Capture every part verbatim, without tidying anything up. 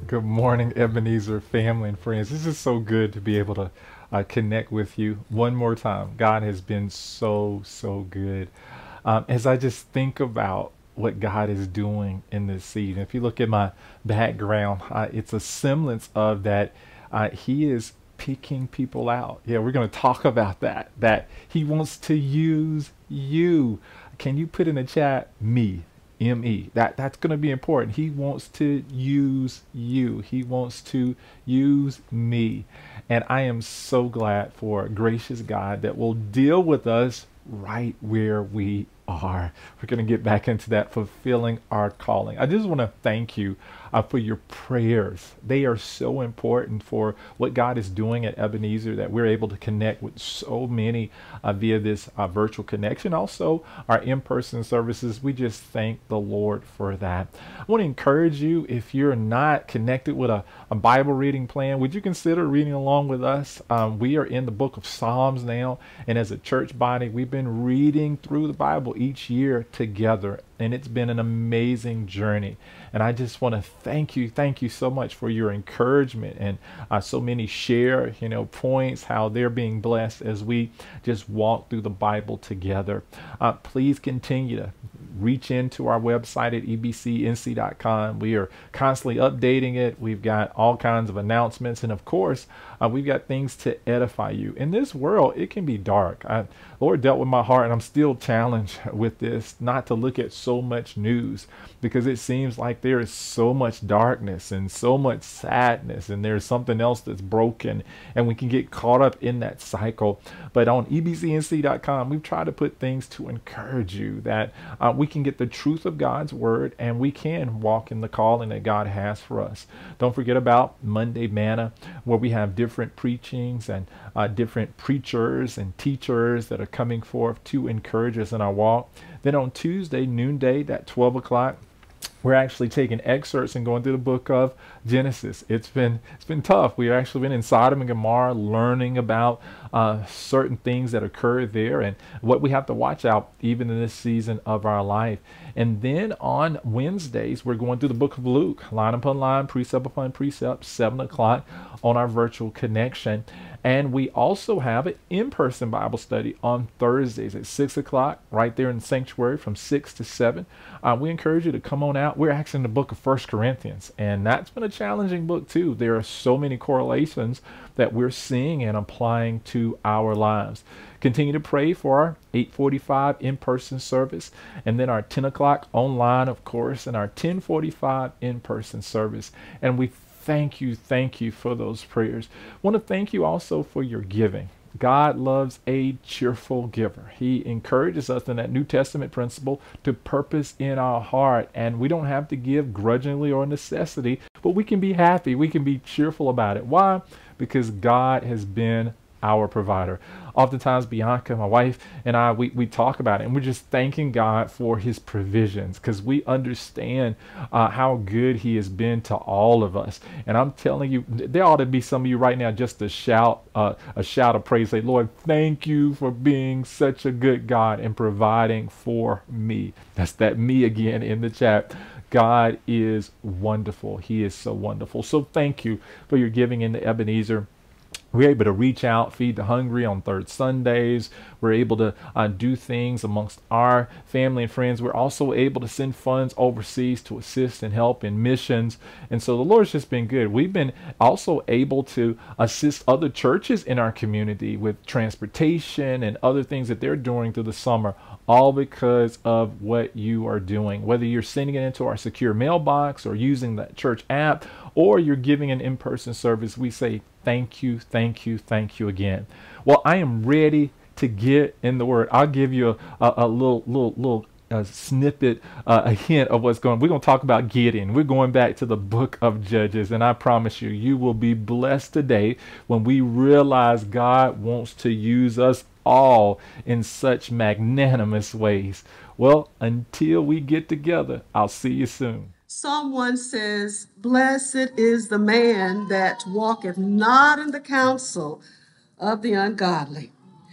Good morning, Ebenezer family and friends. This is so good to be able to uh, connect with you one more time. God has been so, so good. Um, as I just think about what God is doing in this season, if you look at my background, uh, it's a semblance of that. Uh, he is picking people out. Yeah, we're going to talk about that. That He wants to use you. Can you put in the chat me? M E. That that's going to be important. He wants to use you. He wants to use me. And I am so glad for a gracious God that will deal with us right where we are. We're going to get back into that fulfilling our calling. I just want to thank you uh, for your prayers. They are so important for what God is doing at Ebenezer, that we're able to connect with so many uh, via this uh, virtual connection. Also, our in-person services. We just thank the Lord for that. I want to encourage you, if you're not connected with a, a Bible reading plan, would you consider reading along with us? Um, we are in the book of Psalms now, and as a church body, we've been reading through the Bible each year together, and it's been an amazing journey. And I just want to thank you, thank you so much for your encouragement, and uh, so many share, you know, points how they're being blessed as we just walk through the Bible together. Uh, please continue to reach into our website at e b c n c dot com. We are constantly updating it. We've got all kinds of announcements, and of course, uh, we've got things to edify you. In this world, it can be dark. I, Lord dealt with my heart, and I'm still challenged with this, not to look at so much news, because it seems like there is so much darkness and so much sadness, and there's something else that's broken, and we can get caught up in that cycle. But on e b c n c dot com, we've tried to put things to encourage you that uh, we can get the truth of God's word, and we can walk in the calling that God has for us. Don't forget about Monday Manna, where we have different preachings and uh, different preachers and teachers that are coming forth to encourage us in our walk. Then on Tuesday, noonday, at twelve o'clock, we're actually taking excerpts and going through the book of Genesis. It's been it's been tough. We've actually been in Sodom and Gomorrah, learning about uh, certain things that occurred there and what we have to watch out even in this season of our life. And then on Wednesdays, we're going through the book of Luke, line upon line, precept upon precept, seven o'clock on our virtual connection. And we also have an in-person Bible study on Thursdays at six o'clock, right there in the sanctuary from six to seven. Uh, we encourage you to come on out. We're actually in the book of First Corinthians, and that's been a challenging book too. There are so many correlations that we're seeing and applying to our lives. Continue to pray for our eight forty-five in-person service, and then our ten o'clock online, of course, and our ten forty-five in-person service. And we Thank you, thank you for those prayers. Want to thank you also for your giving. God loves a cheerful giver. He encourages us in that New Testament principle to purpose in our heart, and we don't have to give grudgingly or necessity, but we can be happy. We can be cheerful about it. Why? Because God has been our provider. Oftentimes, Bianca, my wife, and I, we, we talk about it, and we're just thanking God for his provisions, because we understand uh, how good he has been to all of us. And I'm telling you, there ought to be some of you right now just to shout uh, a shout of praise. Say, Lord, thank you for being such a good God and providing for me. That's that me again in the chat. God is wonderful. He is so wonderful. So thank you for your giving in the Ebenezer. We're able to reach out, feed the hungry on third Sundays. We're able to uh, do things amongst our family and friends. We're also able to send funds overseas to assist and help in missions. And so the Lord's just been good. We've been also able to assist other churches in our community with transportation and other things that they're doing through the summer, all because of what you are doing. Whether you're sending it into our secure mailbox or using the church app, or you're giving an in-person service, we say thank you, thank you, thank you again. Well, I am ready to get in the Word. I'll give you a, a, a little, little, little uh, snippet, uh, a hint of what's going on. We're going to talk about Gideon. We're going back to the book of Judges, and I promise you, you will be blessed today when we realize God wants to use us all in such magnanimous ways. Well, until we get together, I'll see you soon. Someone says, "Blessed is the man that walketh not in the counsel of the ungodly,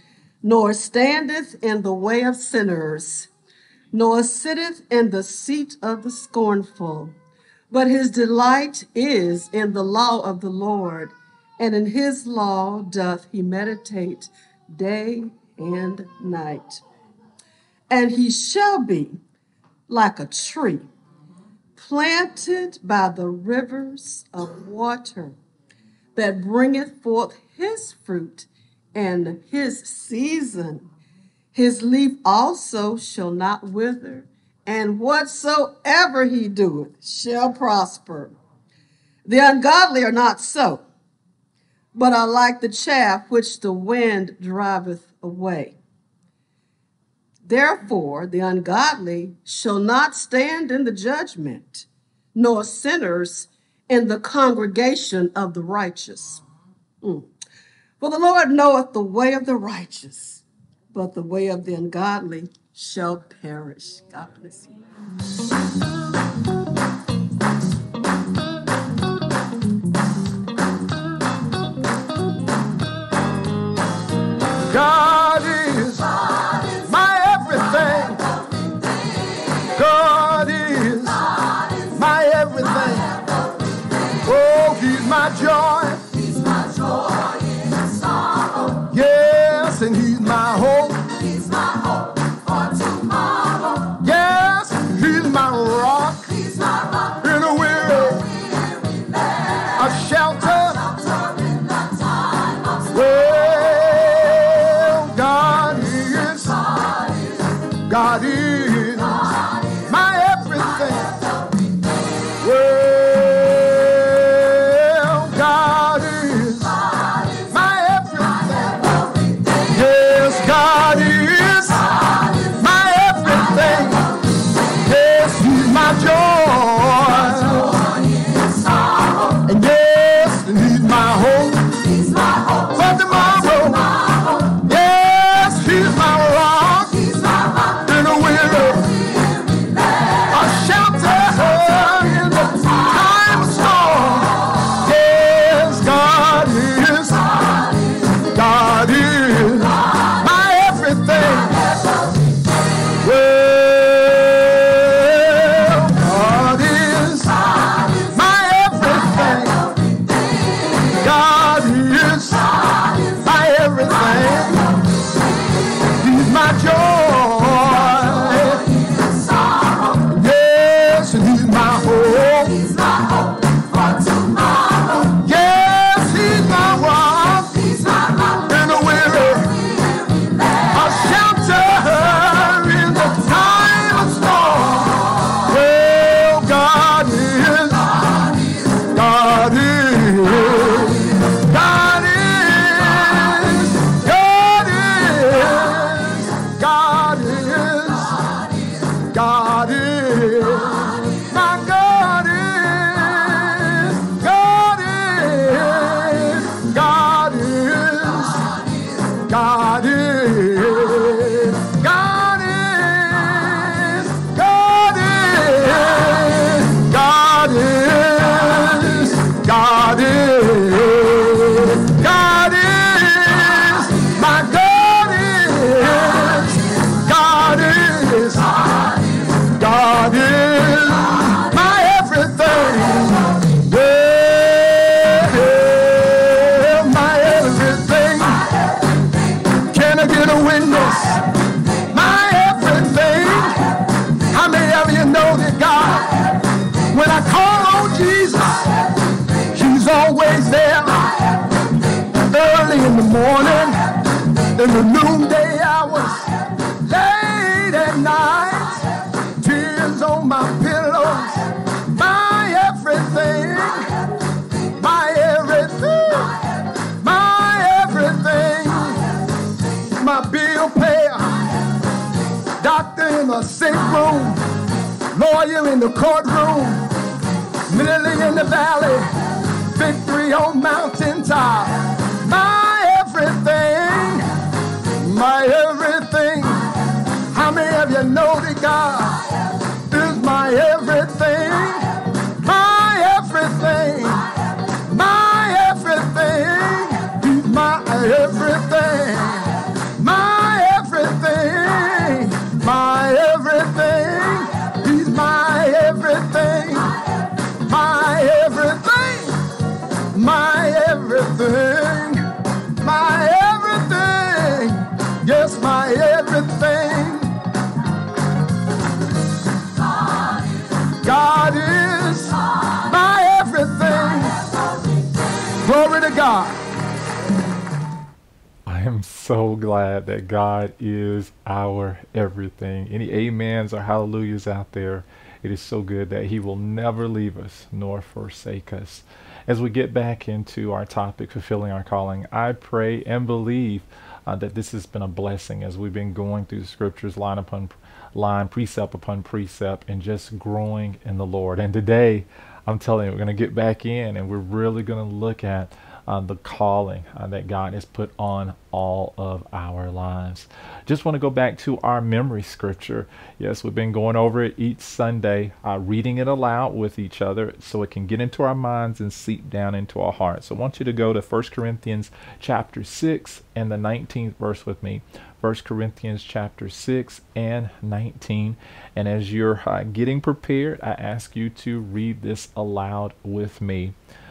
nor standeth in the way of sinners, nor sitteth in the seat of the scornful. But his delight is in the law of the Lord, and in his law doth he meditate day and night. And he shall be like a tree planted by the rivers of water, that bringeth forth his fruit in his season. His leaf also shall not wither, and whatsoever he doeth shall prosper. The ungodly are not so, but are like the chaff which the wind driveth away. Therefore, the ungodly shall not stand in the judgment, nor sinners in the congregation of the righteous. Mm. For the Lord knoweth the way of the righteous, but the way of the ungodly shall perish. God bless you. God is my everything. God is my everything. Oh, he's my joy. He's my joy in sorrow. Yes, and he's my hope. He's my hope for tomorrow. Yes, he's my rock. He's my rock In a weary, weary land. a shelter. Shelter in the time of storm. Well, God is, God is, God is God is my everything. everything. Well, God is God is my everything. everything. Yes, God is God is my everything. Yes, he's my joy. joy in sorrow. And yes, and he's my hope He's my hope for tomorrow. tomorrow. Yes, he's my rock He's my rock in a weary, weary land. a shelter in the time of storm. Yes, God is, God is my everything. Well, God is my everything. God is my everything. He's my joy. Yes, and he's my hope. He's my hope for tomorrow. Yes, he's my rock He's my rock in a weary, weary land. a shelter in the time of storm. Well, God is, God is, God is, God is, God is, God is, my God is, God is, God is, God is, God is, God is, God is, God is, God is, my God is, God is, God is my everything. Well, my everything. Can I get a witness? My everything. How many of you know that God, when I call on Jesus, he's always there. Early in the morning, in the noonday hours, late at night, tears on my pillows. My everything, my everything, my everything, my bill payer, doctor in the sick room, lawyer in the courtroom, lily in the valley, victory on mountaintop. My everything, my everything. How many of you know that God is my everything? My everything, my everything. He's my everything, my everything, my everything. He's my everything. so glad that God is our everything. Any amens or hallelujahs out there? It is so good that he will never leave us nor forsake us. As we get back into our topic, fulfilling our calling, I pray and believe uh, that this has been a blessing as we've been going through the scriptures line upon line, precept upon precept, and just growing in the Lord. And today, I'm telling you, we're going to get back in and we're really going to look at Uh, the calling uh, that God has put on all of our lives. Just want to go back to our memory scripture. Yes, we've been going over it each Sunday, uh, reading it aloud with each other so it can get into our minds and seep down into our hearts. So I want you to go to First Corinthians chapter six and the nineteenth verse with me. First Corinthians chapter six and nineteen. And as you're uh, getting prepared, I ask you to read this aloud with me.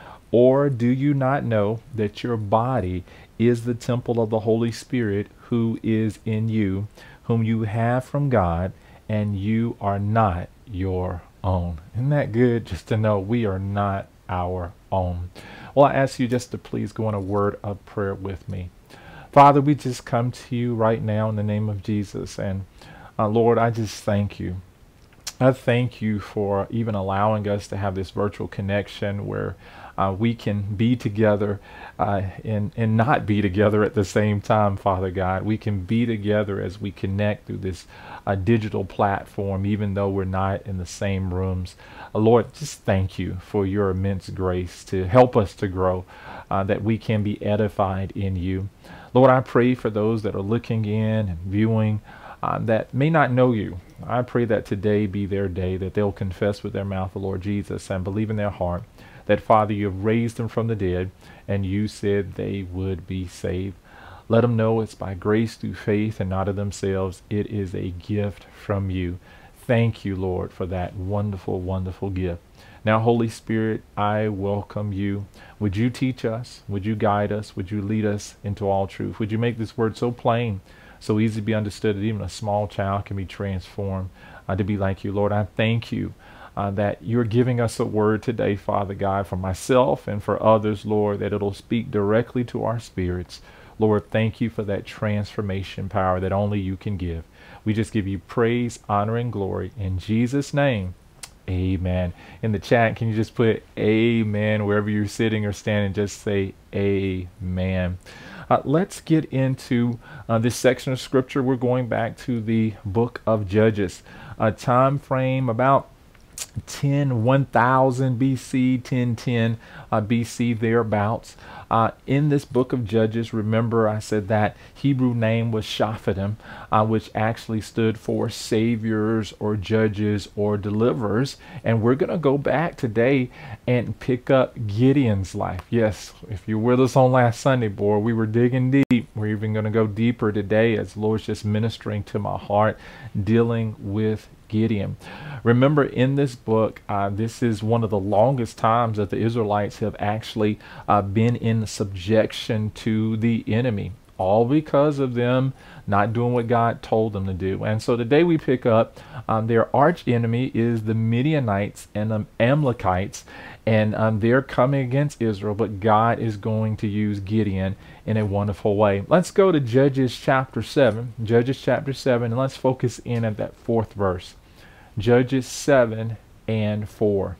Or do you not know that your body is the temple of the Holy Spirit who is in you, whom you have from God, and you are not your own? Isn't that good just to know we are not our own? Well, I ask you just to please go in a word of prayer with me. Father, we just come to you right now in the name of Jesus. And uh, Lord, I just thank you. I thank you for even allowing us to have this virtual connection where uh, we can be together uh, and, and not be together at the same time, Father God. We can be together as we connect through this uh, digital platform, even though we're not in the same rooms. Uh, Lord, just thank you for your immense grace to help us to grow, uh, that we can be edified in you. Lord, I pray for those that are looking in and viewing Uh, that may not know you. I pray that today be their day, that they'll confess with their mouth the Lord Jesus and believe in their heart that, Father, you have raised them from the dead and you said they would be saved. Let them know it's by grace through faith and not of themselves. It is a gift from you. Thank you, Lord, for that wonderful, wonderful gift. Now, Holy Spirit, I welcome you. Would you teach us? Would you guide us? Would you lead us into all truth? Would you make this word so plain, so easy to be understood that even a small child can be transformed uh, to be like you? Lord, I thank you uh, that you're giving us a word today, Father God, for myself and for others, Lord, that it'll speak directly to our spirits. Lord, thank you for that transformation power that only you can give. We just give you praise, honor, and glory. In Jesus' name, amen. In the chat, can you just put amen wherever you're sitting or standing? Just say amen. Uh, let's get into uh, this section of scripture. We're going back to the book of Judges, a time frame about ten, one thousand B C, ten ten uh, B C, thereabouts. Uh, in this book of Judges, remember I said that Hebrew name was Shaphatim, uh, which actually stood for saviors or judges or deliverers. And we're going to go back today and pick up Gideon's life. Yes, if you're with us on last Sunday, boy, we were digging deep. We're even going to go deeper today as the Lord's just ministering to my heart, dealing with Gideon. Remember, in this book, uh, this is one of the longest times that the Israelites have actually uh, been in subjection to the enemy, all because of them not doing what God told them to do. And so today we pick up um, their arch enemy is the Midianites and the Amalekites, and um, they're coming against Israel, but God is going to use Gideon in a wonderful way. Let's go to Judges chapter seven. Judges chapter seven, and let's focus in at that fourth verse. Judges seven and four.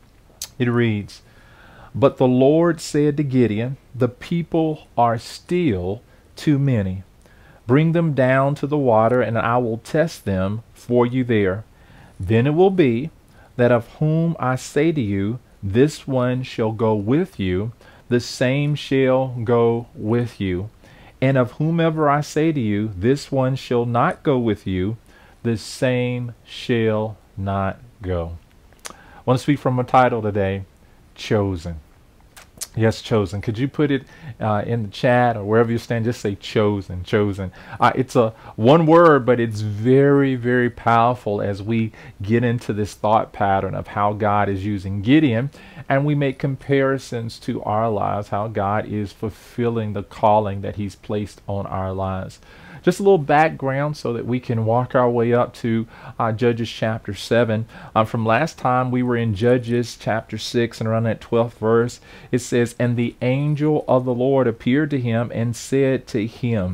It reads, "But the Lord said to Gideon, the people are still too many. Bring them down to the water, and I will test them for you there. Then it will be that of whom I say to you, this one shall go with you, the same shall go with you. And of whomever I say to you, this one shall not go with you, the same shall not go." I want to speak from a title today, Chosen. Yes, chosen. Could you put it uh, in the chat or wherever you stand? Just say chosen, chosen. Uh, it's a one word, but it's very, very powerful as we get into this thought pattern of how God is using Gideon, and we make comparisons to our lives, how God is fulfilling the calling that he's placed on our lives. Just a little background so that we can walk our way up to uh, Judges chapter seven. Uh, from last time we were in Judges chapter six, and around that twelfth verse it says, "And the angel of the Lord appeared to him and said to him."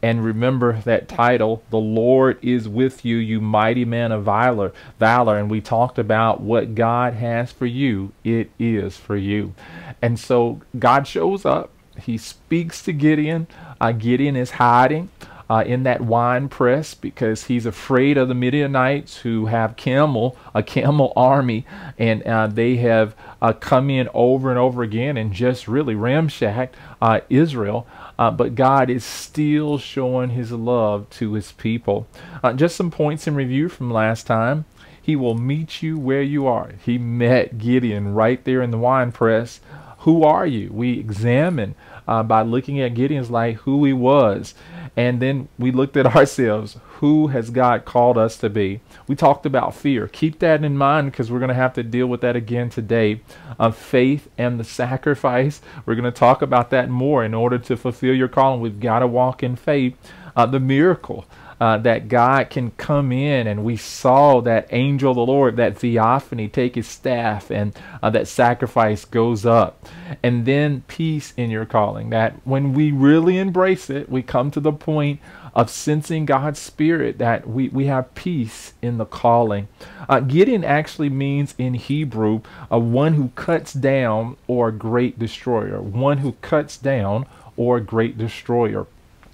And remember that title, The Lord is with you, you mighty man of valor. valor. And we talked about what God has for you. It is for you. And so God shows up. He speaks to Gideon. Uh, Gideon is hiding uh, in that wine press because he's afraid of the Midianites who have camel, a camel army. And uh, they have uh, come in over and over again and just really ramshacked uh, Israel. Uh, but God is still showing his love to his people. Uh, just some points in review from last time. He will meet you where you are. He met Gideon right there in the wine press. Who are you? We examine uh, by looking at Gideon's life who he was. And then we looked at ourselves. Who has God called us to be? We talked about fear. Keep that in mind because we're going to have to deal with that again today. Of faith and the sacrifice. We're going to talk about that more. In order to fulfill your calling, we've got to walk in faith. Uh, the miracle. Uh, that God can come in, and we saw that angel of the Lord, that theophany, take his staff, and uh, that sacrifice goes up. And then peace in your calling, that when we really embrace it, we come to the point of sensing God's Spirit, that we, we have peace in the calling. Uh, Gideon actually means in Hebrew, uh, one who cuts down or a great destroyer. One who cuts down or a great destroyer.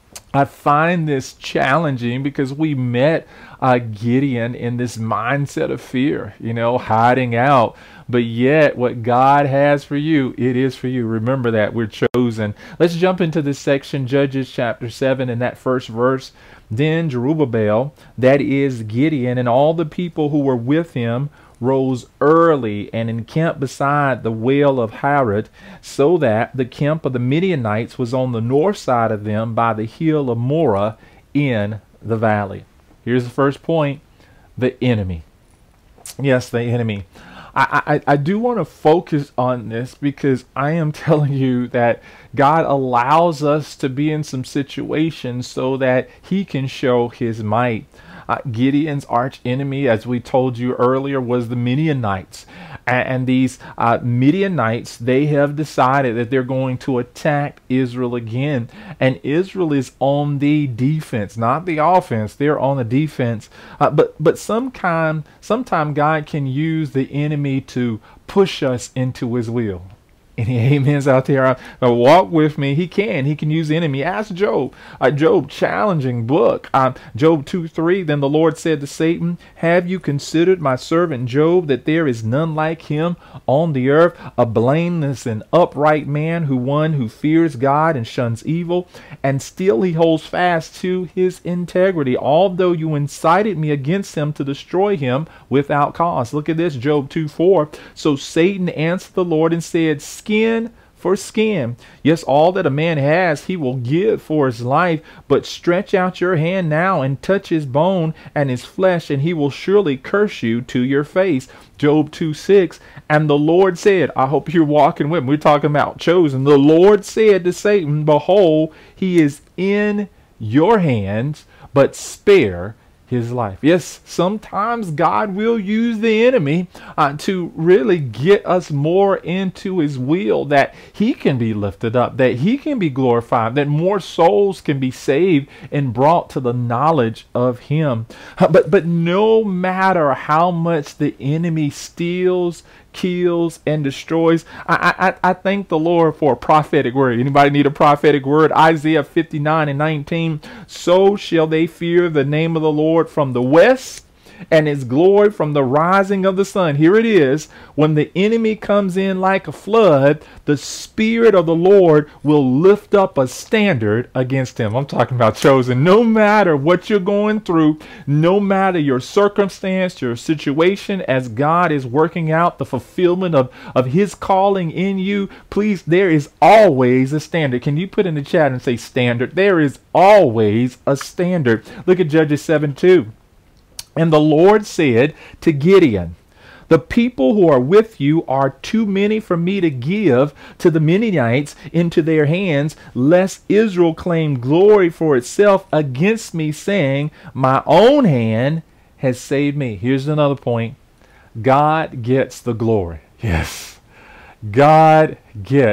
I find this challenging because we met uh, Gideon in this mindset of fear, you know, hiding out. But yet what God has for you, it is for you. Remember that we're chosen. Let's jump into this section, Judges chapter seven, in that first verse. Then Jerubbaal, that is Gideon, and all the people who were with him rose early and encamped beside the well of Harod, so that the camp of the Midianites was on the north side of them by the hill of Moreh in the valley. Here's the first point, the enemy. Yes, the enemy. I, I, I do want to focus on this because I am telling you that God allows us to be in some situations so that he can show his might. Uh, Gideon's arch enemy, as we told you earlier, was the Midianites. And, and these uh, Midianites, they have decided that they're going to attack Israel again. And Israel is on the defense, not the offense. They're on the defense. Uh, but but sometime, sometime God can use the enemy to push us into his will. Any amens out there? Uh, walk with me. He can. He can use the enemy. Ask Job. Uh, Job, challenging book. Uh, Job two three. Then the Lord said to Satan, have you considered my servant Job, that there is none like him on the earth, a blameless and upright man, who one who fears God and shuns evil, and still he holds fast to his integrity, although you incited me against him to destroy him without cause. Look at this, Job two four. So Satan answered the Lord and said, skin for skin. Yes, all that a man has he will give for his life, but stretch out your hand now and touch his bone and his flesh, and he will surely curse you to your face. Job two six. And the Lord said, I hope you're walking with me. We're talking about chosen. The Lord said to Satan, behold, he is in your hands, but spare his life. Yes, sometimes God will use the enemy uh, to really get us more into his will, that he can be lifted up, that he can be glorified, that more souls can be saved and brought to the knowledge of him. Uh, but but no matter how much the enemy steals, kills, and destroys, I, I, I thank the Lord for a prophetic word. Anybody need a prophetic word? Isaiah fifty-nine and nineteen. So shall they fear the name of the Lord from the west, and his glory from the rising of the sun. Here it is. When the enemy comes in like a flood, the Spirit of the Lord will lift up a standard against him. I'm talking about chosen. No matter what you're going through, no matter your circumstance, your situation, as God is working out the fulfillment of, of his calling in you, please, there is always a standard. Can you put in the chat and say standard? There is always a standard. Look at Judges seven two. And the Lord said to Gideon, the people who are with you are too many for me to give to the Midianites into their hands, lest Israel claim glory for itself against me, saying, my own hand has saved me. Here's another point. God gets the glory. Yes, God gets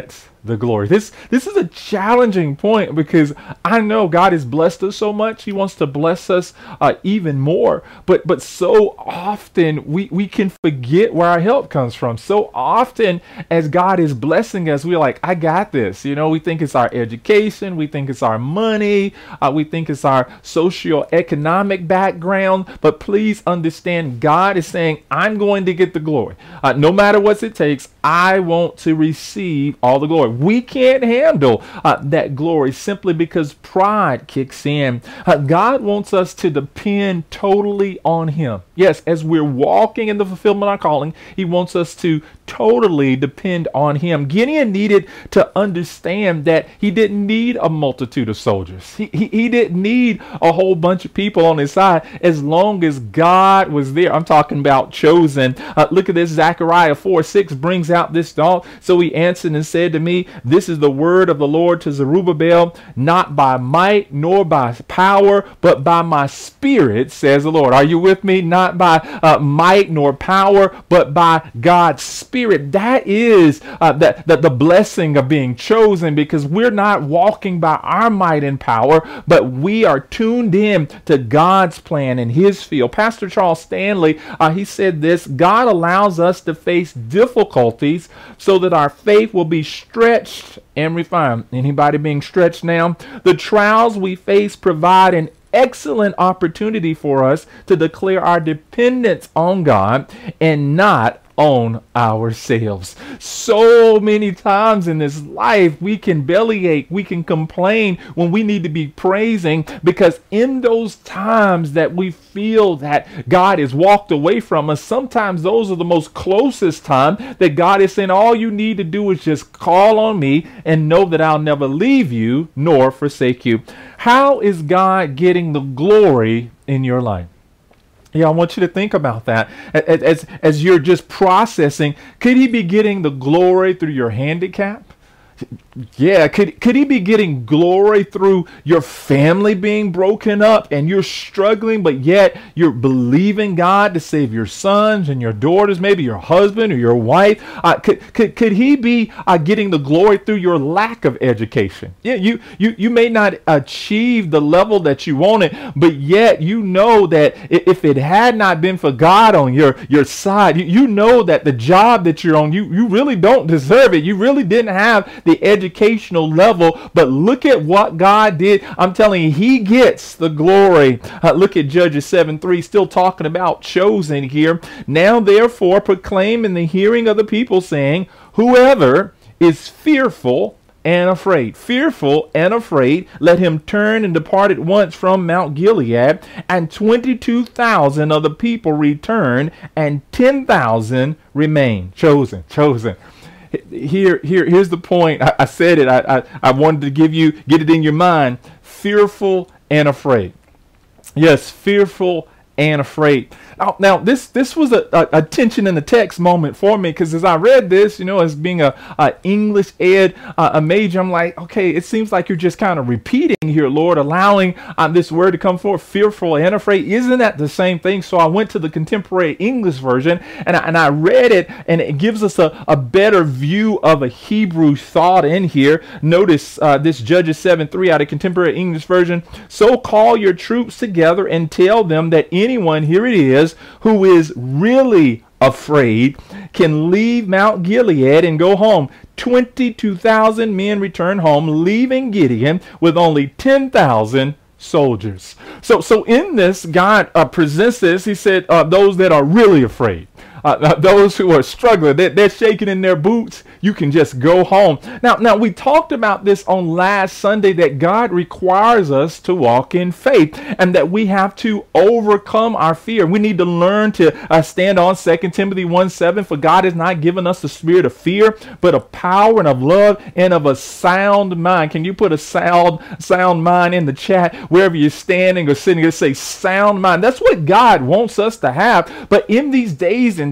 the glory. This this is a challenging point because I know God has blessed us so much. He wants to bless us uh, even more. But but so often we, we can forget where our help comes from. So often as God is blessing us, we're like, I got this. You know, we think it's our education. We think it's our money. Uh, we think it's our socioeconomic background. But please understand, God is saying, I'm going to get the glory. Uh, no matter what it takes, I want to receive all the glory. We can't handle uh, that glory simply because pride kicks in. Uh, God wants us to depend totally on Him. Yes, as we're walking in the fulfillment of our calling, He wants us to totally depend on Him. Gideon needed to understand that he didn't need a multitude of soldiers. He, he, he didn't need a whole bunch of people on his side as long as God was there. I'm talking about chosen. Uh, look at this. Zechariah four six brings out this thought. So he answered and said to me, this is the word of the Lord to Zerubbabel, not by might nor by power, but by my spirit, says the Lord. Are you with me? Not by uh, might nor power, but by God's spirit. That is uh, that, that the blessing of being chosen, because we're not walking by our might and power, but we are tuned in to God's plan in His field. Pastor Charles Stanley, uh, he said this: God allows us to face difficulties so that our faith will be stretched and refined. Anybody being stretched now? The trials we face provide an excellent opportunity for us to declare our dependence on God and not on ourselves. So many times in this life we can bellyache, we can complain when we need to be praising, because in those times that we feel that God has walked away from us, sometimes those are the most closest time that God is saying, all you need to do is just call on me and know that I'll never leave you nor forsake you. How is God getting the glory in your life? Yeah, I want you to think about that as, as, as you're just processing. Could He be getting the glory through your handicap? Yeah, could, could He be getting glory through your family being broken up and you're struggling, but yet you're believing God to save your sons and your daughters, maybe your husband or your wife? Uh, could, could, could He be uh, getting the glory through your lack of education? Yeah, you, you, you may not achieve the level that you wanted, but yet you know that if it had not been for God on your, your side, you, you know that the job that you're on, you, you really don't deserve it. You really didn't have the educational level, but look at what God did. I'm telling you, He gets the glory. Uh, look at Judges seven three, still talking about chosen here. Now therefore proclaim in the hearing of the people, saying, whoever is fearful and afraid, fearful and afraid, let him turn and depart at once from Mount Gilead. And twenty-two thousand of the people returned, and ten thousand remained. Chosen, chosen. Here, here, here's the point. I, I said it. I, I, I wanted to give you, get it in your mind. Fearful and afraid. Yes, fearful and afraid. Now, now this this was a, a, a tension in the text moment for me, because as I read this, you know, as being a, a English ed uh, a major, I'm like, okay, it seems like you're just kind of repeating here, Lord, allowing um, this word to come forth, fearful and afraid. Isn't that the same thing? So I went to the contemporary English version and I, and I read it, and it gives us a, a better view of a Hebrew thought in here. Notice uh, this Judges seven three out of contemporary English version. So call your troops together and tell them that anyone, here it is, who is really afraid can leave Mount Gilead and go home. twenty-two thousand men returned home, leaving Gideon with only ten thousand soldiers. So, so in this, God uh, presents this. He said, uh, those that are really afraid, uh, those who are struggling, they're, they're shaking in their boots, you can just go home. Now, now we talked about this on last Sunday, that God requires us to walk in faith and that we have to overcome our fear. We need to learn to uh, stand on Second Timothy one seven, for God has not given us the spirit of fear, but of power and of love and of a sound mind. Can you put a sound, sound mind in the chat wherever you're standing or sitting? Just say sound mind. That's what God wants us to have. But in these days and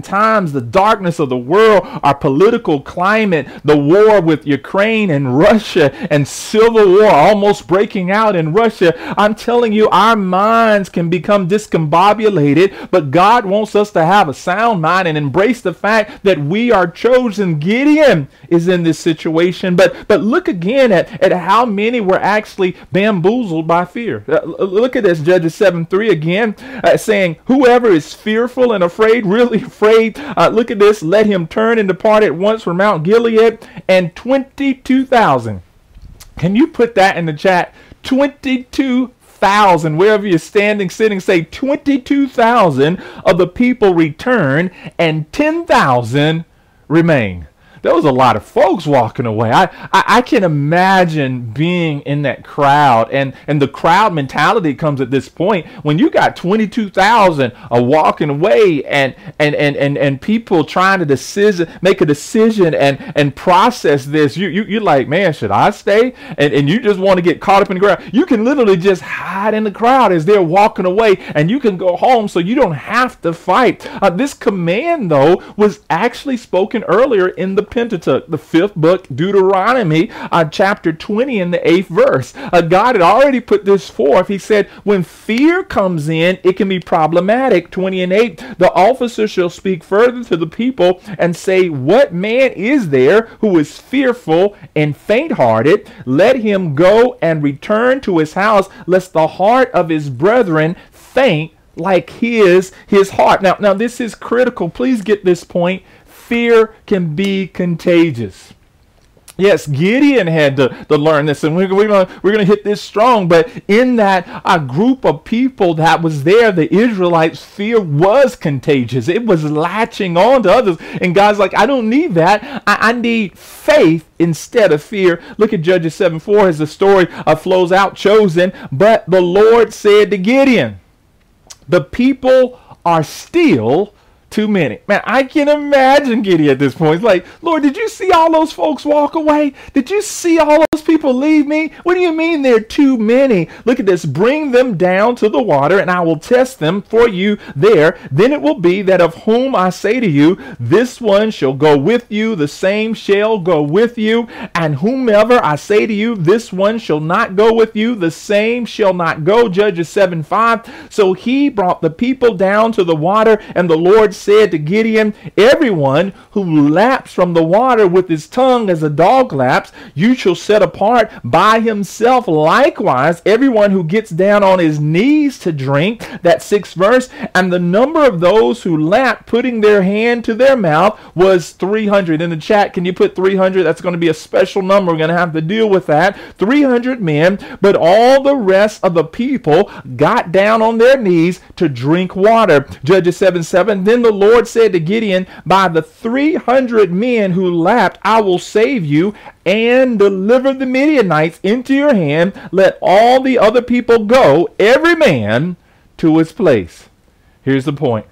times, the darkness of the world, our political climate, the war with Ukraine and Russia, and civil war almost breaking out in Russia, I'm telling you, our minds can become discombobulated, but God wants us to have a sound mind and embrace the fact that we are chosen. Gideon is in this situation, but but look again at, at how many were actually bamboozled by fear. Uh, look at this, Judges seven three again, uh, saying, whoever is fearful and afraid, really afraid, uh, look at this, let him turn and depart at once from Mount Gilead, and twenty-two thousand. Can you put that in the chat? twenty-two thousand, wherever you're standing, sitting, say twenty-two thousand of the people return and ten thousand remain. There was a lot of folks walking away. I, I, I can imagine being in that crowd, and, and the crowd mentality comes at this point when you got twenty-two thousand uh, walking away, and, and, and, and, and people trying to decision, make a decision and, and process this. You, you, you're like, man, should I stay? And, and you just want to get caught up in the crowd. You can literally just hide in the crowd as they're walking away, and you can go home so you don't have to fight. Uh, this command, though, was actually spoken earlier in the Pentateuch, the fifth book, Deuteronomy, uh, chapter twenty in the eighth verse. Uh, God had already put this forth. He said, when fear comes in, it can be problematic. twenty and eight, the officer shall speak further to the people and say, what man is there who is fearful and faint-hearted? Let him go and return to his house, lest the heart of his brethren faint like his, his heart. Now, now this is critical. Please get this point. Fear can be contagious. Yes, Gideon had to, to learn this, and we're, we're going we're gonna hit this strong, but in that a group of people that was there, the Israelites, fear was contagious. It was latching on to others, and God's like, I don't need that. I, I need faith instead of fear. Look at Judges seven four as the story uh, flows out, chosen. But the Lord said to Gideon, the people are still too many. Man, I can imagine Gideon at this point. He's like, Lord, did you see all those folks walk away? Did you see all those people leave me? What do you mean they're too many? Look at this. Bring them down to the water, and I will test them for you there. Then it will be that of whom I say to you, this one shall go with you, the same shall go with you. And whomever I say to you, this one shall not go with you, the same shall not go. Judges seven five. So he brought the people down to the water, and the Lord said to Gideon, everyone who laps from the water with his tongue as a dog laps, you shall set apart by himself. Likewise, everyone who gets down on his knees to drink. That sixth verse. And the number of those who lapped, putting their hand to their mouth, was three hundred. In the chat, can you put three hundred? That's going to be a special number. We're going to have to deal with that. three hundred men, but all the rest of the people got down on their knees to drink water. Judges seven seven. Then the Lord said to Gideon, by the three hundred men who lapped, I will save you and deliver the Midianites into your hand. Let all the other people go, every man to his place. Here's the point.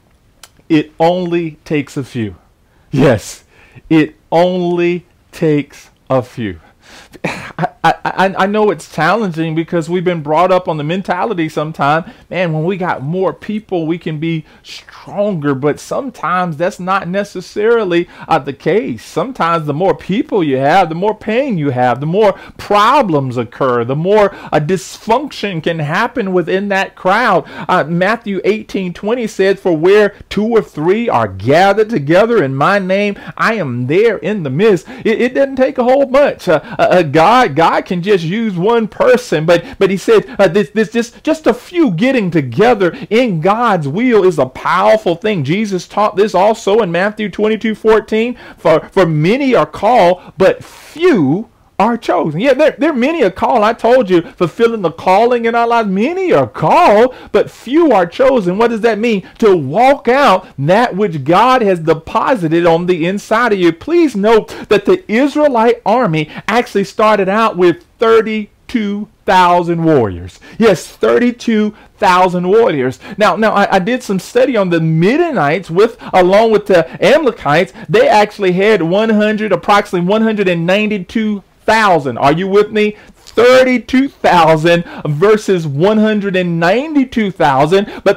It only takes a few. Yes, it only takes a few. I, I, I know it's challenging because we've been brought up on the mentality sometime, man, when we got more people, we can be stronger. But sometimes that's not necessarily uh, the case. Sometimes the more people you have, the more pain you have, the more problems occur, the more uh, dysfunction can happen within that crowd. Uh, Matthew eighteen twenty said, for where two or three are gathered together in my name, I am there in the midst. It, it didn't take a whole bunch. Uh, uh, God, God can just use one person, but but he said uh, this this just just a few getting together in God's will is a powerful thing. Jesus taught this also in Matthew twenty-two fourteen. For for many are called, but few are chosen. Yeah, there, there are many are called. I told you, fulfilling the calling in our lives. Many are called, but few are chosen. What does that mean? To walk out that which God has deposited on the inside of you. Please note that the Israelite army actually started out with thirty-two thousand warriors. Yes, thirty-two thousand warriors. Now, now I, I did some study on the Midianites with, along with the Amalekites. They actually had one hundred, approximately one hundred ninety-two thousand. Are you with me? thirty-two thousand versus one hundred ninety-two thousand. But that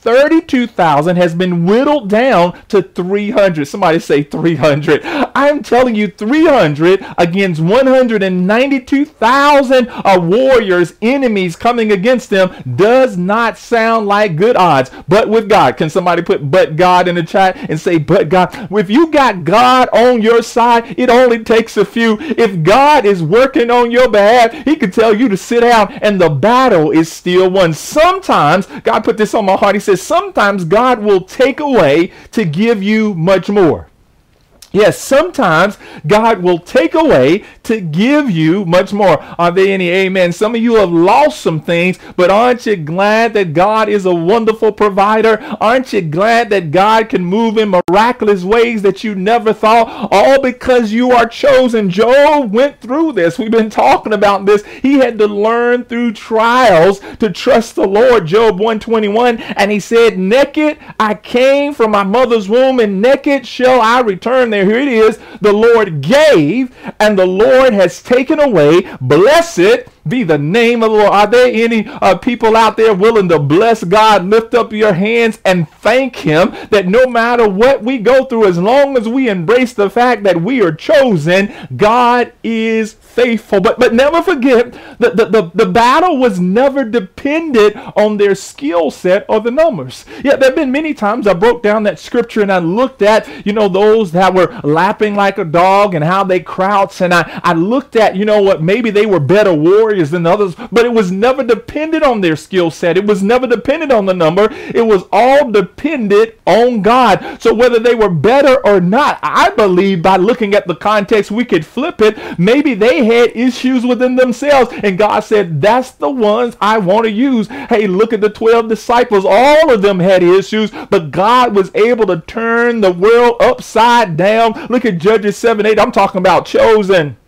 thirty-two thousand has been whittled down to three hundred. Somebody say three hundred. I'm telling you, three hundred against one hundred ninety-two thousand uh, warriors, enemies coming against them, does not sound like good odds. But with God, can somebody put but God in the chat and say but God? If you got God on your side, it only takes a few. If God is working on your behalf, he could tell you to sit down and the battle is still won. Sometimes, God put this on my heart, he says, sometimes God will take away to give you much more. Yes, sometimes God will take away to give you much more. Are there any amen? Some of you have lost some things, but aren't you glad that God is a wonderful provider? Aren't you glad that God can move in miraculous ways that you never thought? All because you are chosen. Job went through this. We've been talking about this. He had to learn through trials to trust the Lord. Job one twenty-one, and he said, naked I came from my mother's womb, and naked shall I return there. Here it is. The Lord gave, and the Lord has taken away. Blessed be the name of the Lord. Are there any uh, people out there willing to bless God? Lift up your hands and thank him that no matter what we go through, as long as we embrace the fact that we are chosen, God is faithful. But but never forget that the, the, the battle was never dependent on their skill set or the numbers. Yeah, there have been many times I broke down that scripture and I looked at, you know, those that were lapping like a dog and how they crouched. And I, I looked at, you know what, maybe they were better warriors than others, but it was never dependent on their skill set. It was never dependent on the number. It was all dependent on God. So whether they were better or not, I believe by looking at the context, we could flip it. Maybe they had issues within themselves, and God said, that's the ones I want to use. Hey, look at the twelve disciples. All of them had issues, but God was able to turn the world upside down. Look at Judges seven eight. I'm talking about chosen.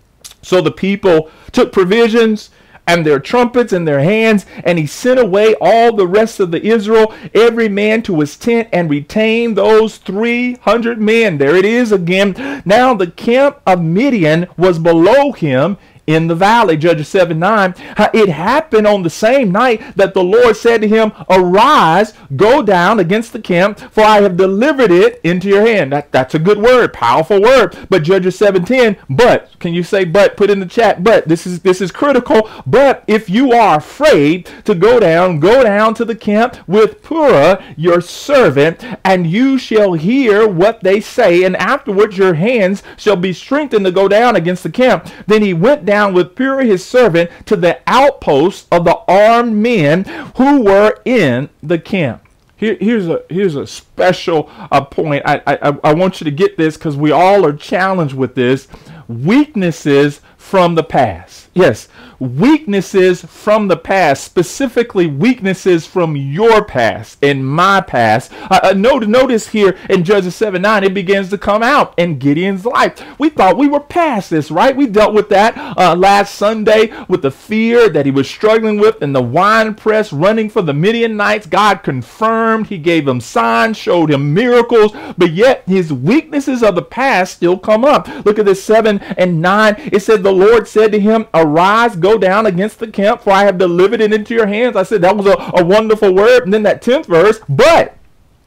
So the people took provisions and their trumpets in their hands, and he sent away all the rest of the Israel, every man to his tent, and retained those three hundred men. There it is again. Now the camp of Midian was below him in the valley. Judges seven nine. It happened on the same night that the Lord said to him, arise, go down against the camp, for I have delivered it into your hand. That, that's a good word, powerful word. But Judges seven ten, but, can you say but? Put in the chat, but. This is this is critical. But if you are afraid to go down, go down to the camp with Purah, your servant, and you shall hear what they say, and afterwards your hands shall be strengthened to go down against the camp. Then he went down with Purah his servant to the outposts of the armed men who were in the camp. Here, here's a here's a special uh, point. I, I I want you to get this because we all are challenged with this. Weaknesses from the past. Yes, weaknesses from the past, specifically weaknesses from your past and my past. Uh, uh, notice, notice here in Judges seven nine, it begins to come out in Gideon's life. We thought we were past this, right? We dealt with that uh, last Sunday with the fear that he was struggling with in the wine press, running for the Midianites. God confirmed. He gave him signs, showed him miracles, but yet his weaknesses of the past still come up. Look at this seven and nine. It said, the Lord said to him, arise, go down against the camp, for I have delivered it into your hands. I said that was a, a wonderful word. And then that tenth verse, but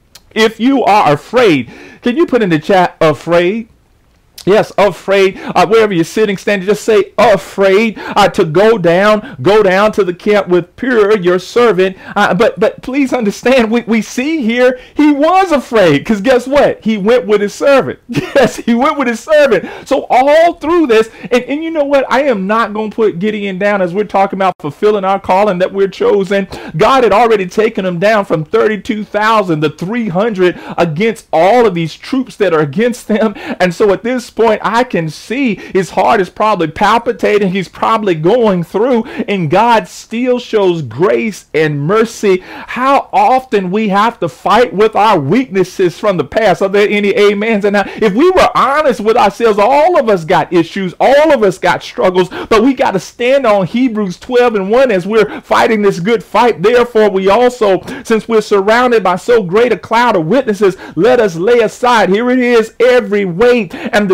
if you are afraid, can you put in the chat, afraid? Yes, afraid. Uh, wherever you're sitting, standing, just say afraid uh, to go down, go down to the camp with Purah, your servant. Uh, but but please understand, we, we see here he was afraid because guess what? He went with his servant. Yes, he went with his servant. So all through this, and, and you know what? I am not going to put Gideon down as we're talking about fulfilling our calling that we're chosen. God had already taken him down from thirty-two thousand to three hundred against all of these troops that are against them. And so at this point, I can see his heart is probably palpitating. He's probably going through, and God still shows grace and mercy. How often we have to fight with our weaknesses from the past. Are there any amens? And now, if we were honest with ourselves, all of us got issues. All of us got struggles, but we got to stand on Hebrews twelve and one as we're fighting this good fight. Therefore, we also, since we're surrounded by so great a cloud of witnesses, let us lay aside, here it is, every weight and the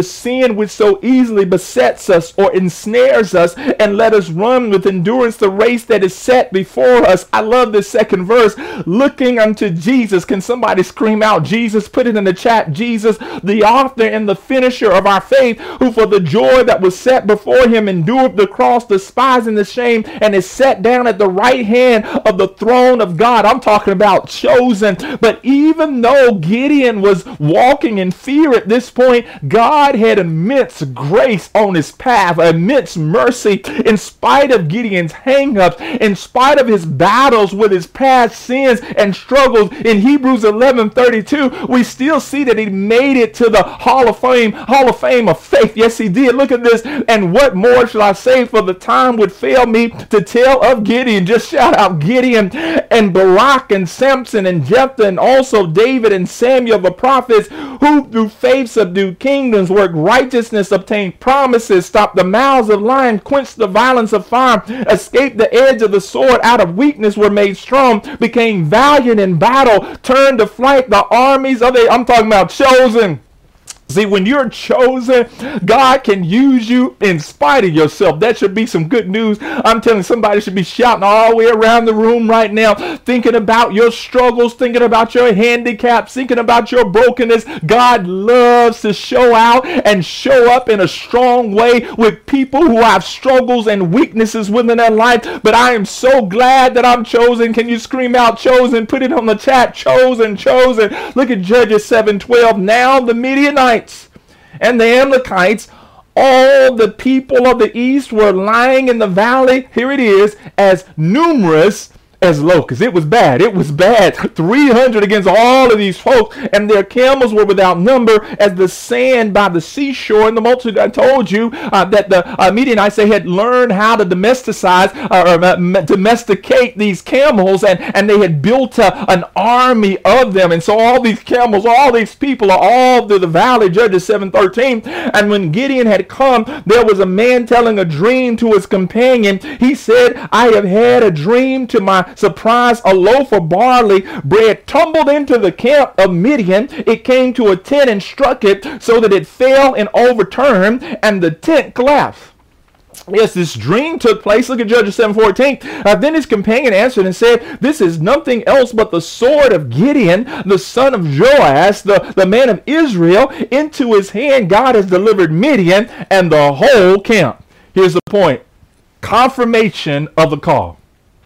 sin which so easily besets us or ensnares us, and let us run with endurance the race that is set before us. I love this second verse. Looking unto Jesus. Can somebody scream out Jesus? Put it in the chat. Jesus, the author and the finisher of our faith, who for the joy that was set before him endured the cross, despising the shame, and is set down at the right hand of the throne of God. I'm talking about chosen. But even though Gideon was walking in fear at this point, God had immense grace on his path, immense mercy. In spite of Gideon's hang-ups, in spite of his battles with his past sins and struggles, in Hebrews eleven thirty-two, we still see that he made it to the Hall of Fame, Hall of Fame of faith. Yes, he did. Look at this. And what more shall I say, for the time would fail me to tell of Gideon. Just shout out Gideon and Barak and Samson and Jephthah, and also David and Samuel the prophets, who through faith subdued kingdoms, worked righteousness, obtained promises, stopped the mouths of lions, quenched the violence of fire, escaped the edge of the sword, out of weakness were made strong, became valiant in battle, turned to flight the armies of the, I'm talking about chosen. See, when you're chosen, God can use you in spite of yourself. That should be some good news. I'm telling you, somebody should be shouting all the way around the room right now, thinking about your struggles, thinking about your handicaps, thinking about your brokenness. God loves to show out and show up in a strong way with people who have struggles and weaknesses within their life. But I am so glad that I'm chosen. Can you scream out chosen? Put it on the chat. Chosen, chosen. Look at Judges seven twelve. Now the Midianites and the Amalekites, all the people of the east, were lying in the valley, here it is, as numerous as locusts. It was bad. It was bad. three hundred against all of these folks, and their camels were without number as the sand by the seashore. And the multitude, I told you uh, that the uh, Midianites, they had learned how to domesticize uh, or uh, domesticate these camels, and, and they had built uh, an army of them. And so all these camels, all these people are all through the valley, Judges seven thirteen. And when Gideon had come, there was a man telling a dream to his companion. He said, I have had a dream. To my surprise, a loaf of barley bread tumbled into the camp of Midian. It came to a tent and struck it, so that it fell and overturned, and the tent collapsed. Yes, this dream took place. Look at Judges seven fourteen. Uh, then his companion answered and said, this is nothing else but the sword of Gideon, the son of Joash, the, the man of Israel. Into his hand God has delivered Midian and the whole camp. Here's the point. Confirmation of the call.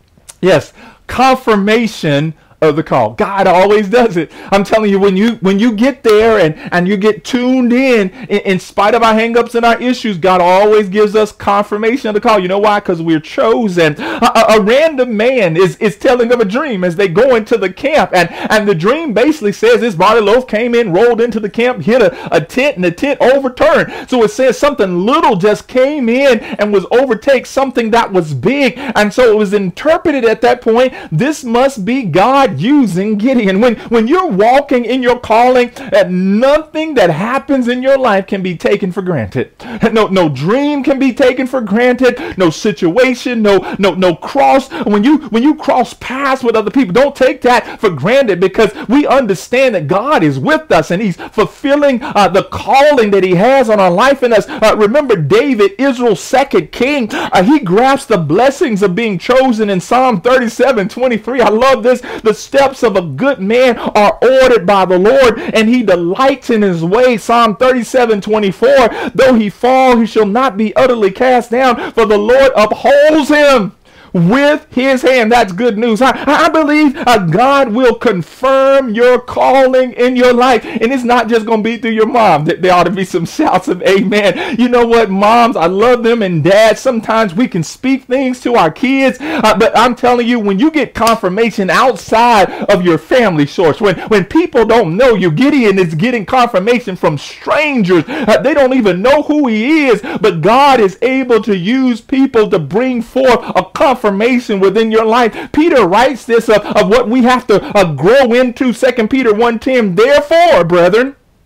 Yes, confirmation of the call. God always does it. I'm telling you, when you when you get there and and you get tuned in, in, in spite of our hangups and our issues, God always gives us confirmation of the call. You know why? Because we're chosen. A, a, a random man is is telling of a dream as they go into the camp, and and the dream basically says this barley loaf came in, rolled into the camp, hit a, a tent, and the tent overturned. So it says something little just came in and was overtake something that was big, and so it was interpreted at that point. This must be God using Gideon. When when you're walking in your calling, that nothing that happens in your life can be taken for granted. No no dream can be taken for granted. No situation, no no no cross. When you when you cross paths with other people, don't take that for granted, because we understand that God is with us and he's fulfilling uh, the calling that he has on our life in us. Uh, remember David, Israel's second king. Uh, he grasped the blessings of being chosen in Psalm thirty-seven twenty-three. I love this. The steps of a good man are ordered by the Lord, and he delights in his way. Psalm thirty-seven twenty-four. Though he fall, he shall not be utterly cast down, for the Lord upholds him with his hand. That's good news. I, I believe uh, God will confirm your calling in your life. And it's not just going to be through your mom. There ought to be some shouts of amen. You know what, moms, I love them, and dads, sometimes we can speak things to our kids. Uh, but I'm telling you, when you get confirmation outside of your family source, when, when people don't know you, Gideon is getting confirmation from strangers. Uh, they don't even know who he is. But God is able to use people to bring forth a confirmation Confirmation within your life. Peter writes this of, of what we have to uh, grow into. Second Peter one ten. Therefore, brethren,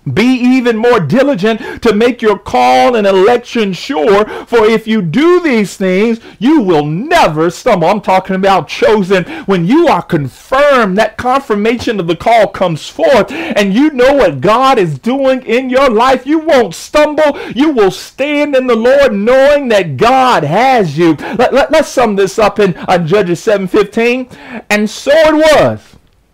Be even more diligent to make your call and election sure, for if you do these things, you will never stumble. I'm talking about chosen. When you are confirmed, that confirmation of the call comes forth, and you know what God is doing in your life, you won't stumble. You will stand in the Lord knowing that God has you. Let, let, let's sum this up in uh, Judges seven fifteen. And so it was,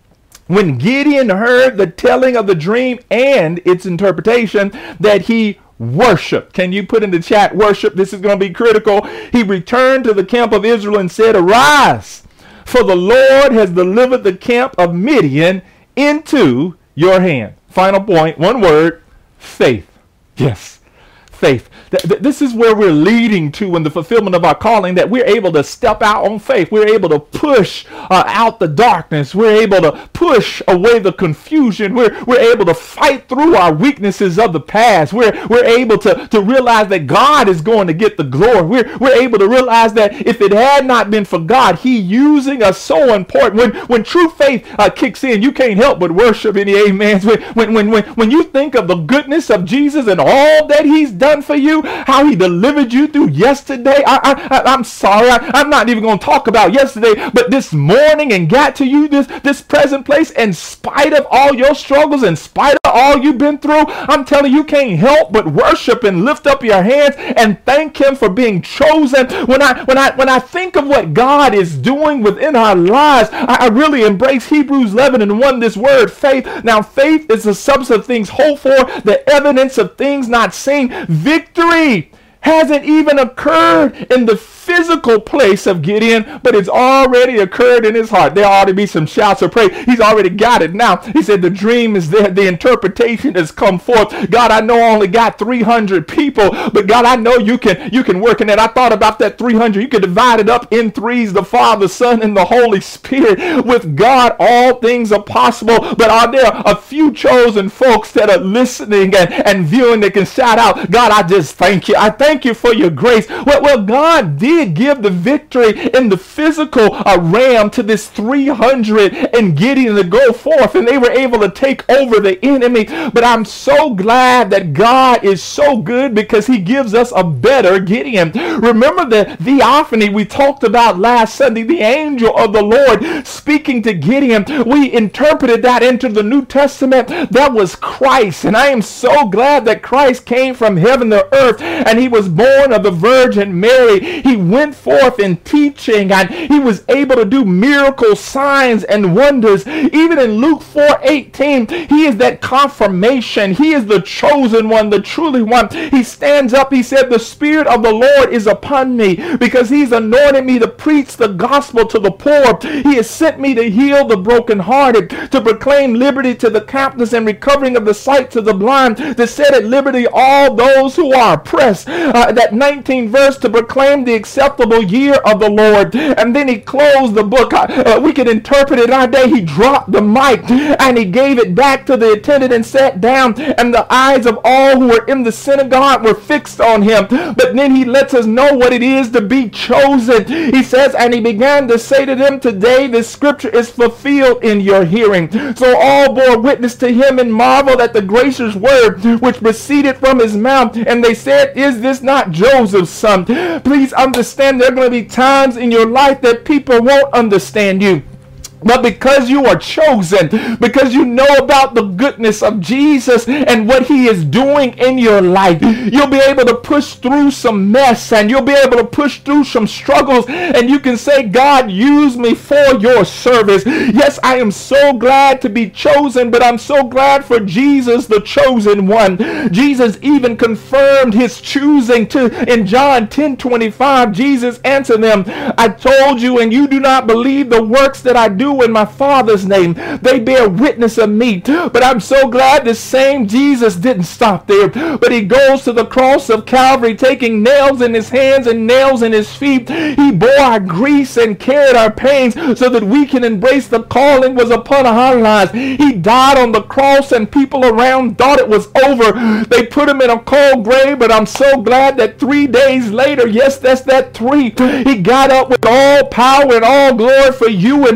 when Gideon heard the telling of the dream and its interpretation, that he worshiped. Can you put in the chat, worship? This is going to be critical. He returned to the camp of Israel and said, arise, for the Lord has delivered the camp of Midian into your hand. Final point, one word, faith. Yes, faith. Th- th- this is where we're leading to in the fulfillment of our calling, that we're able to step out on faith. We're able to push uh, out the darkness. We're able to push away the confusion. We're, we're able to fight through our weaknesses of the past. We're, we're able to, to realize that God is going to get the glory. We're, we're able to realize that if it had not been for God, He using us so important. When, when true faith uh, kicks in, you can't help but worship. Any amens? When, when, when, when, when you think of the goodness of Jesus and all that He's done for you, how He delivered you through yesterday. I, I, I'm sorry. I, I'm not even going to talk about yesterday, but this morning, and got to you this, this present place in spite of all your struggles, in spite of all you've been through. I'm telling you, you can't help but worship and lift up your hands and thank Him for being chosen. When I when I when I think of what God is doing within our lives, I, I really embrace Hebrews eleven and one, this word faith. Now, faith is the substance of things hoped for, the evidence of things not seen. Victory hasn't even occurred in the physical place of Gideon, but it's already occurred in his heart. There ought to be some shouts of praise. He's already got it now. He said the dream is there. The interpretation has come forth. God, I know I only got three hundred people, but God, I know you can you can work in it. I thought about that three hundred. You can divide it up in threes, the Father, Son, and the Holy Spirit. With God, all things are possible. But are there a few chosen folks that are listening and, and viewing that can shout out, God, I just thank you. I thank you for your grace. Well, well God did give the victory in the physical uh, realm to this three hundred and Gideon to go forth, and they were able to take over the enemy. But I'm so glad that God is so good, because He gives us a better Gideon. Remember the theophany we talked about last Sunday, the angel of the Lord speaking to Gideon. We interpreted that into the New Testament. That was Christ, and I am so glad that Christ came from heaven to earth, and He was born of the Virgin Mary. He went forth in teaching, and He was able to do miracles, signs, and wonders. Even in Luke four eighteen, He is that confirmation. He is the chosen one, the truly one. He stands up. He said, the Spirit of the Lord is upon me, because He's anointed me to preach the gospel to the poor. He has sent me to heal the brokenhearted, to proclaim liberty to the captives and recovering of the sight to the blind, to set at liberty all those who are oppressed. Uh, that nineteenth verse, to proclaim the acceptable year of the Lord. And then He closed the book. Uh, we could interpret it our day. He dropped the mic and He gave it back to the attendant and sat down, and the eyes of all who were in the synagogue were fixed on Him. But then He lets us know what it is to be chosen. He says, and He began to say to them, today this scripture is fulfilled in your hearing. So all bore witness to Him and marveled at the gracious word which proceeded from His mouth. And they said, is this not Joseph's son? Please understand, there are going to be times in your life that people won't understand you. But because you are chosen, because you know about the goodness of Jesus and what He is doing in your life, you'll be able to push through some mess, and you'll be able to push through some struggles, and you can say, God, use me for your service. Yes, I am so glad to be chosen, but I'm so glad for Jesus, the chosen one. Jesus even confirmed His choosing to in John ten twenty-five. Jesus answered them, I told you, and you do not believe the works that I do in my Father's name. They bear witness of me. But I'm so glad the same Jesus didn't stop there, but He goes to the cross of Calvary, taking nails in His hands and nails in His feet. He bore our griefs and carried our pains so that we can embrace the calling was upon our lives. He died on the cross, and people around thought it was over. They put Him in a cold grave, but I'm so glad that three days later, yes, that's that three, He got up with all power and all glory for you and me.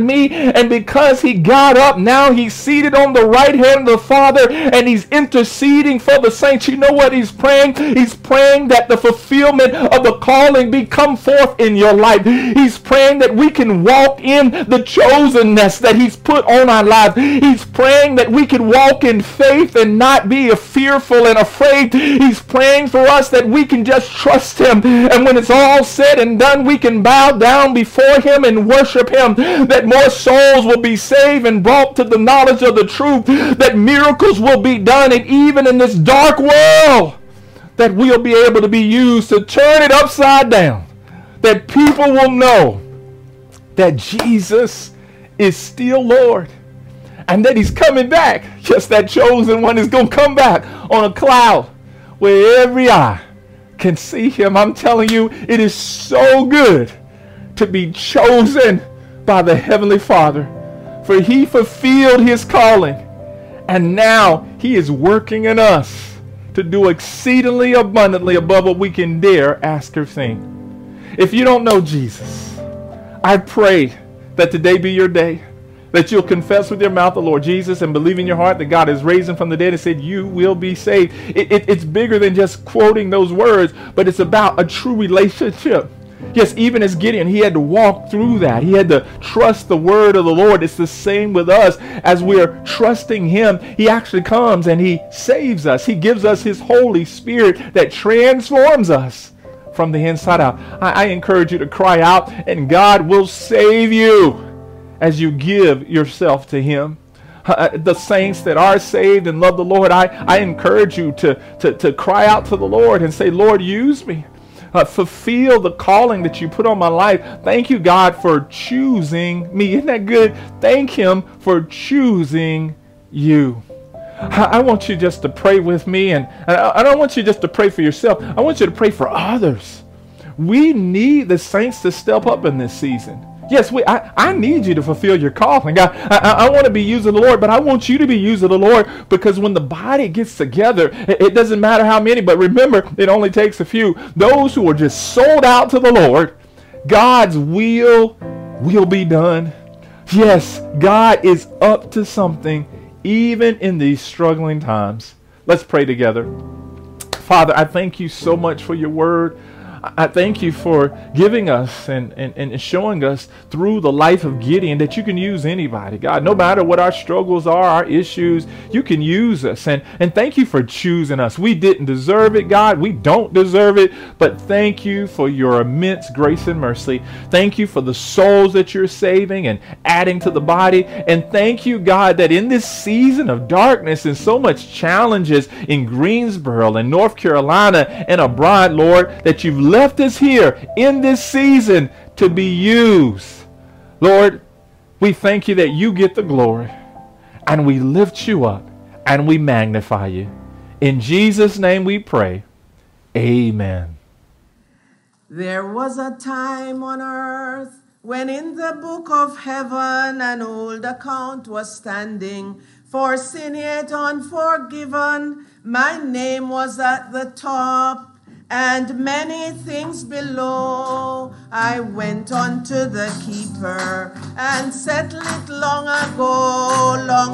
And because he got up, now he's seated on the right hand of the Father, and he's interceding for the saints. You know what he's praying? He's praying that the fulfillment of the calling be come forth in your life. He's praying that we can walk in the chosenness that he's put on our lives. He's praying that we can walk in faith and not be fearful and afraid. He's praying for us that we can just trust him, and when it's all said and done, we can bow down before him and worship him, that more souls will be saved and brought to the knowledge of the truth, that miracles will be done, and even in this dark world, that we'll be able to be used to turn it upside down, that people will know that Jesus is still Lord, and that he's coming back. Yes, that chosen one is going to come back on a cloud where every eye can see him. I'm telling you, it is so good to be chosen by the Heavenly Father, for he fulfilled his calling, and now he is working in us to do exceedingly abundantly above what we can dare ask or think. If you don't know Jesus, I pray that today be your day, that you'll confess with your mouth the Lord Jesus and believe in your heart that God has raised him from the dead and said you will be saved. It, it, it's bigger than just quoting those words, but it's about a true relationship. Yes, even as Gideon, he had to walk through that. He had to trust the word of the Lord. It's the same with us. As we're trusting him, he actually comes and he saves us. He gives us his Holy Spirit that transforms us from the inside out. I, I encourage you to cry out, and God will save you as you give yourself to him. Uh, the saints that are saved and love the Lord, I, I encourage you to, to, to cry out to the Lord and say, Lord, use me. Uh, fulfill the calling that you put on my life. Thank you, God, for choosing me. Isn't that good? Thank him for choosing you. I, I want you just to pray with me, and, and I, I don't want you just to pray for yourself. I want you to pray for others. We need the saints to step up in this season. Yes, we, I, I need you to fulfill your calling. I, I, I want to be used of the Lord, but I want you to be used of the Lord, because when the body gets together, it, it doesn't matter how many, but remember, it only takes a few. Those who are just sold out to the Lord, God's will will be done. Yes, God is up to something, even in these struggling times. Let's pray together. Father, I thank you so much for your word. I thank you for giving us and, and, and showing us through the life of Gideon that you can use anybody. God, no matter what our struggles are, our issues, you can use us. And, and thank you for choosing us. We didn't deserve it, God. We don't deserve it. But thank you for your immense grace and mercy. Thank you for the souls that you're saving and adding to the body. And thank you, God, that in this season of darkness and so much challenges in Greensboro and North Carolina and abroad, Lord, that you've left us here in this season to be used. Lord, we thank you that you get the glory, and we lift you up and we magnify you. In Jesus' name we pray. Amen. There was a time on earth when in the book of heaven an old account was standing, for sin yet unforgiven. My name was at the top, and many things below. I went unto the keeper and settled it long ago, long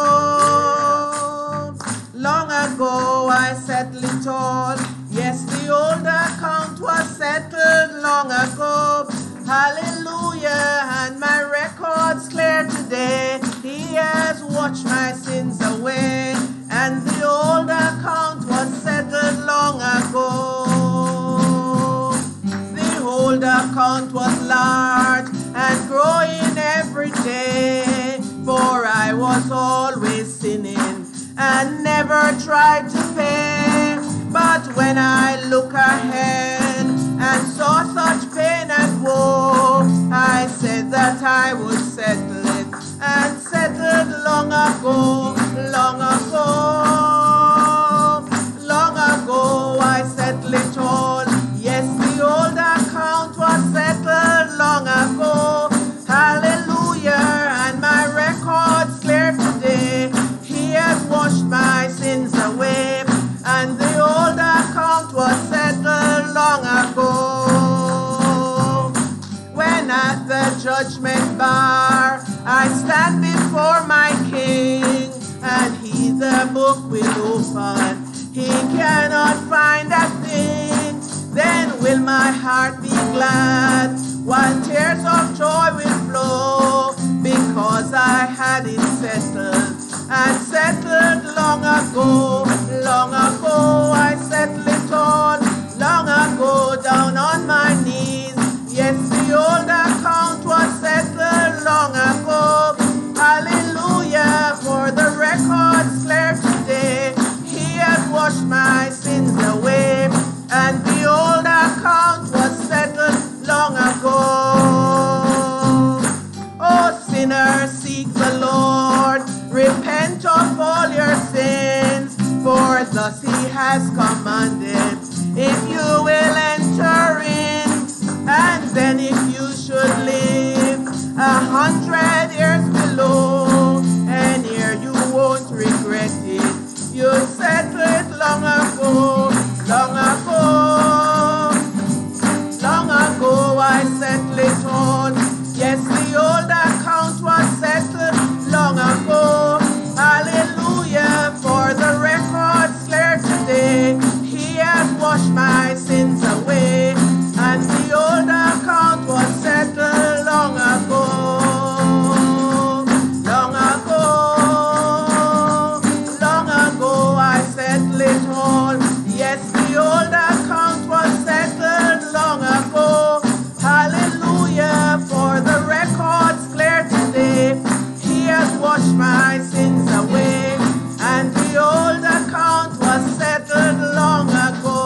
ago. Long ago I settled it all. Yes, the old account was settled long ago. Hallelujah, and my record's clear today. He has washed my sins away, and the old account was settled long ago. The old account was large and growing every day, for I was always sinning and never tried to pay. But when I look ahead and saw such pain and woe, I said that I would settle it, and settled long ago, long ago. Long ago I settled it all. Yes, the old account was settled long ago. Hallelujah, and my record's clear today. He has washed my sins away, and the old account was settled long ago. When at the judgment bar I cannot find a thing, then will my heart be glad, while tears of joy will flow, because I had it settled, and settled long ago. Long ago I settled it all, long ago down on my knees. Yes, the old account was settled long ago. Hallelujah, for the record's clear today. He has washed my sins away, and the old account was settled long ago. Oh, sinner, seek the Lord, repent of all your sins, for thus he has commanded. If you will enter in, and then if you should live a hundred years below, and here you won't regret it. You settled it long ago, long ago, long ago I settled it all. Yes, the old account was settled long ago. Hallelujah, for the record's clear today. He has washed my sins away, and the old account was settled long ago. Long ago, long ago I settled it all. Yes, the old account was settled long ago. Hallelujah, for the record's clear today. He has washed my sins away, and the old account was settled long ago.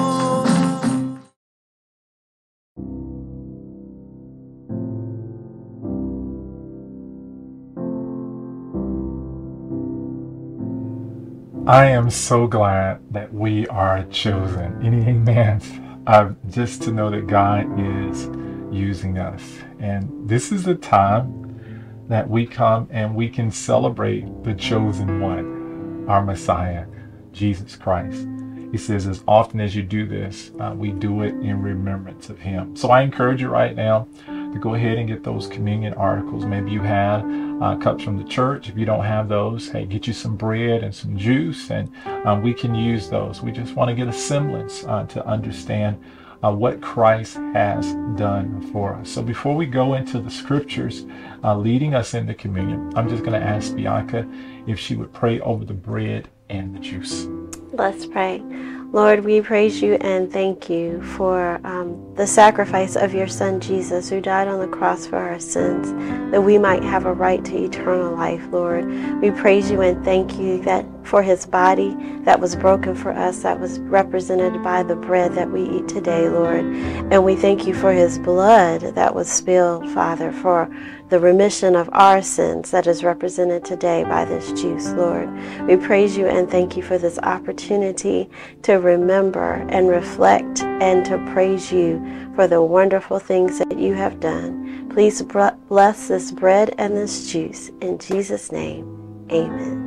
I am so glad that we are chosen. Any amen? Uh, just to know that God is using us. And this is the time that we come and we can celebrate the chosen one, our Messiah, Jesus Christ. He says, as often as you do this, uh, we do it in remembrance of him. So I encourage you right now to go ahead and get those communion articles. Maybe you have uh, cups from the church. If you don't have those, hey, get you some bread and some juice, and um, we can use those. We just want to get a semblance uh, to understand uh, what Christ has done for us. So before we go into the scriptures uh, leading us into communion, I'm just going to ask Bianca if she would pray over the bread and the juice. Let's pray. Lord, we praise you and thank you for um, the sacrifice of your Son, Jesus, who died on the cross for our sins, that we might have a right to eternal life, Lord. We praise you and thank you that for his body that was broken for us, that was represented by the bread that we eat today, Lord. And we thank you for his blood that was spilled, Father, for the remission of our sins that is represented today by this juice, Lord. We praise you and thank you for this opportunity to remember and reflect and to praise you for the wonderful things that you have done. Please bless this bread and this juice. In Jesus' name, amen.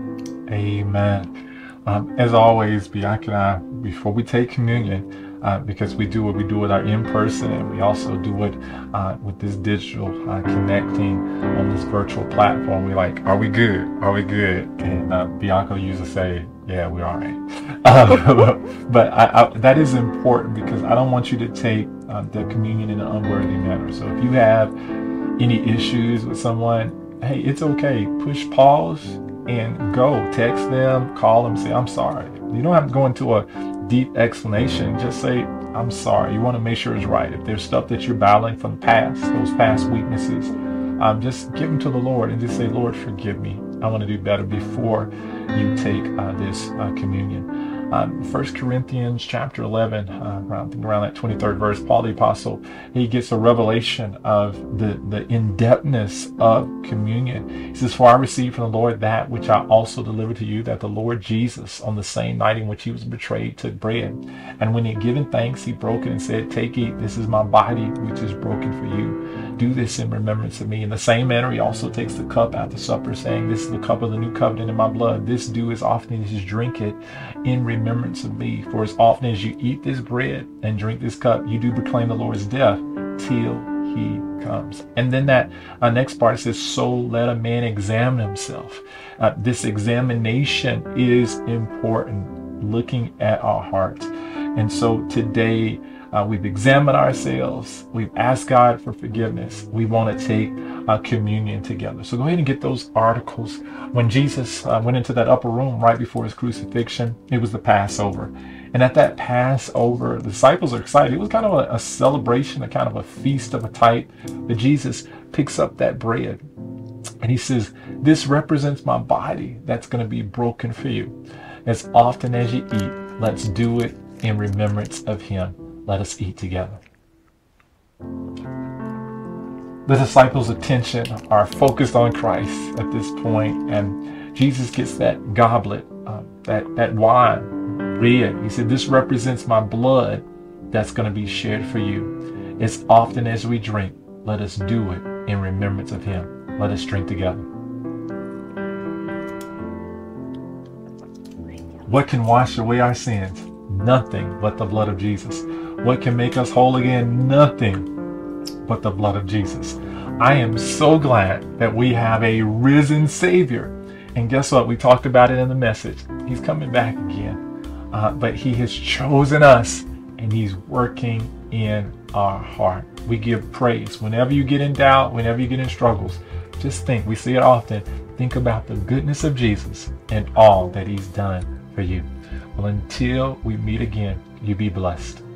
Amen. Um, as always, Bianca and I, before we take communion, Uh, because we do what we do with our in-person, and we also do it uh, with this digital uh, connecting on this virtual platform. We like, are we good? Are we good? And uh, Bianca used to say, yeah, we're all right. Uh, but I, I, that is important because I don't want you to take uh, the communion in an unworthy manner. So if you have any issues with someone, hey, it's okay. Push pause and go. Text them, call them, say, I'm sorry. You don't have to go into a deep explanation. Just say, I'm sorry. You want to make sure it's right. If there's stuff that you're battling from the past, those past weaknesses, um, just give them to the Lord and just say, Lord, forgive me. I want to do better before you take uh, this uh, communion. Um, First Corinthians chapter eleven, uh, around, I think around that twenty-third verse, Paul the Apostle, he gets a revelation of the, the in-depthness of communion. He says, for I received from the Lord that which I also delivered to you, that the Lord Jesus, on the same night in which he was betrayed, took bread. And when he had given thanks, he broke it and said, take, eat, this is my body, which is broken for you. Do this in remembrance of me. In the same manner, he also takes the cup after supper, saying, this is the cup of the new covenant in my blood. This do as often as you drink it in remembrance of me. For as often as you eat this bread and drink this cup, you do proclaim the Lord's death till he comes. And then that uh, next part says, so let a man examine himself. Uh, this examination is important. looking at our hearts. And so today, uh, we've examined ourselves. We've asked God for forgiveness. We want to take uh, communion together. So go ahead and get those articles. When Jesus uh, went into that upper room right before his crucifixion, it was the Passover. And at that Passover, the disciples are excited. It was kind of a, a celebration, a kind of a feast of a type. But Jesus picks up that bread and he says, this represents my body that's going to be broken for you. As often as you eat, let's do it in remembrance of him. Let us eat together. The disciples' attention are focused on Christ at this point, and Jesus gets that goblet, uh, that, that wine, red. He said, this represents my blood that's going to be shed for you. As often as we drink, let us do it in remembrance of him. Let us drink together. What can wash away our sins? Nothing but the blood of Jesus. What can make us whole again? Nothing but the blood of Jesus. I am so glad that we have a risen Savior. And guess what? We talked about it in the message. He's coming back again. Uh, but he has chosen us and he's working in our heart. We give praise. Whenever you get in doubt, whenever you get in struggles, just think, we see it often, think about the goodness of Jesus and all that he's done for you. Well, until we meet again, you be blessed.